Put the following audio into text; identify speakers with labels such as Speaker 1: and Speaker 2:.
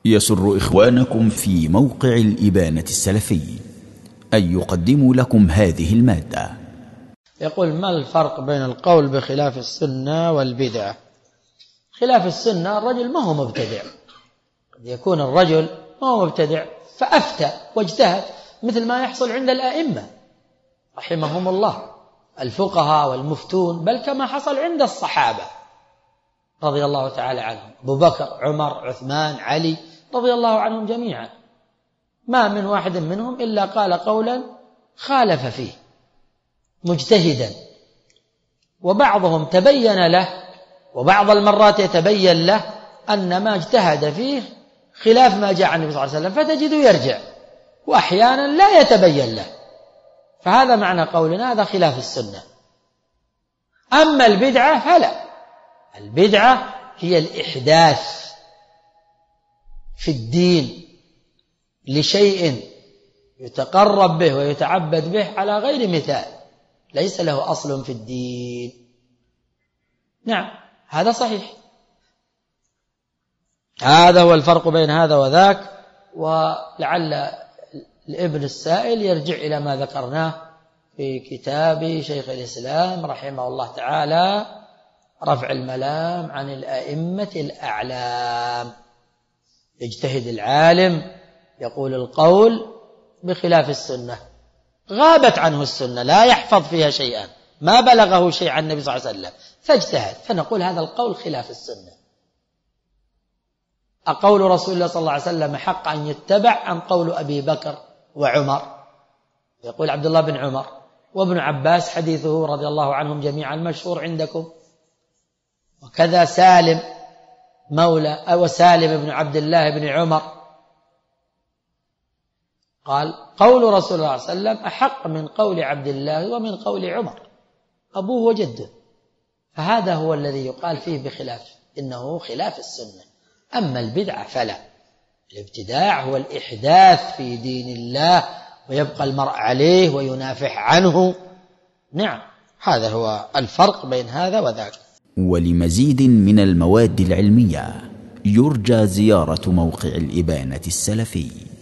Speaker 1: يسر إخوانكم في موقع الإبانة السلفي أن يقدموا لكم هذه المادة.
Speaker 2: يقول: ما الفرق بين القول بخلاف السنة والبدعة؟ خلاف السنة الرجل ما هو مبتدع، قد يكون الرجل ما هو مبتدع فأفتى واجتهد مثل ما يحصل عند الأئمة رحمهم الله الفقهاء والمفتون، بل كما حصل عند الصحابة رضي الله تعالى عنهم، أبو بكر، عمر، عثمان، علي رضي الله عنهم جميعا، ما من واحد منهم إلا قال قولا خالف فيه مجتهدا، وبعضهم تبين له وبعض المرات يتبين له أن ما اجتهد فيه خلاف ما جاء عن النبي صلى الله عليه وسلم فتجده يرجع، وأحيانا لا يتبين له، فهذا معنى قولنا هذا خلاف السنة. أما البدعة فلا، البدعة هي الإحداث في الدين لشيء يتقرب به ويتعبد به على غير مثال، ليس له أصل في الدين. نعم، هذا صحيح، هذا هو الفرق بين هذا وذاك. ولعل الابن السائل يرجع إلى ما ذكرناه في كتاب شيخ الإسلام رحمه الله تعالى رفع الملام عن الأئمة الأعلام. يجتهد العالم يقول القول بخلاف السنة، غابت عنه السنة، لا يحفظ فيها شيئا، ما بلغه شيء عن النبي صلى الله عليه وسلم فاجتهد، فنقول هذا القول خلاف السنة. أقول رسول الله صلى الله عليه وسلم حق أن يتبع أم قول أبي بكر وعمر؟ يقول عبد الله بن عمر وابن عباس حديثه رضي الله عنهم جميعا مشهور عندكم، وكذا سالم مولى أو سالم بن عبد الله بن عمر قال قول رسول الله صلى الله عليه وسلم أحق من قول عبد الله ومن قول عمر أبوه وجده، فهذا هو الذي يقال فيه بخلاف، إنه خلاف السنة. أما البدعة فلا، الابتداع هو الإحداث في دين الله ويبقى المرء عليه وينافح عنه. نعم، هذا هو الفرق بين هذا وذاك.
Speaker 1: ولمزيد من المواد العلمية يرجى زيارة موقع الإبانة السلفي.